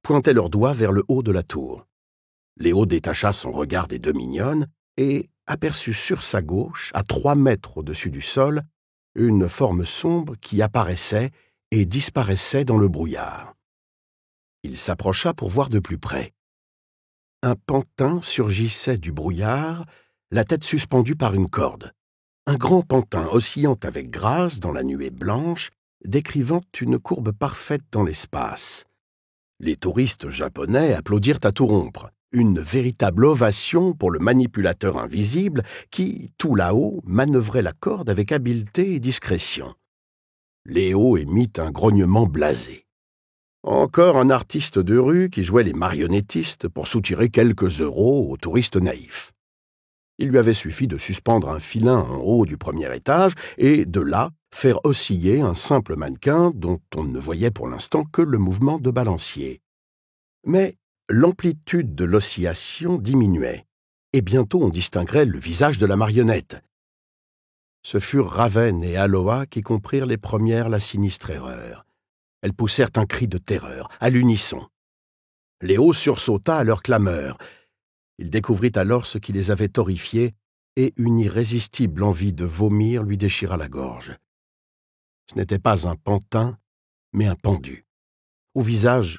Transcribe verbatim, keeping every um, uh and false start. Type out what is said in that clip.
pointaient leurs doigts vers le haut de la tour. Léo détacha son regard des deux mignonnes et aperçut sur sa gauche, à trois mètres au-dessus du sol, une forme sombre qui apparaissait et disparaissait dans le brouillard. Il s'approcha pour voir de plus près. Un pantin surgissait du brouillard, la tête suspendue par une corde. Un grand pantin oscillant avec grâce dans la nuée blanche, décrivant une courbe parfaite dans l'espace. Les touristes japonais applaudirent à tout rompre. Une véritable ovation pour le manipulateur invisible qui, tout là-haut, manœuvrait la corde avec habileté et discrétion. Léo émit un grognement blasé. Encore un artiste de rue qui jouait les marionnettistes pour soutirer quelques euros aux touristes naïfs. Il lui avait suffi de suspendre un filin en haut du premier étage et, de là, faire osciller un simple mannequin dont on ne voyait pour l'instant que le mouvement de balancier. Mais l'amplitude de l'oscillation diminuait, et bientôt on distinguerait le visage de la marionnette. Ce furent Ravenne et Aloha qui comprirent les premières la sinistre erreur. Elles poussèrent un cri de terreur, à l'unisson. Léo sursauta à leur clameur. Il découvrit alors ce qui les avait horrifiés, et une irrésistible envie de vomir lui déchira la gorge. Ce n'était pas un pantin, mais un pendu, au visage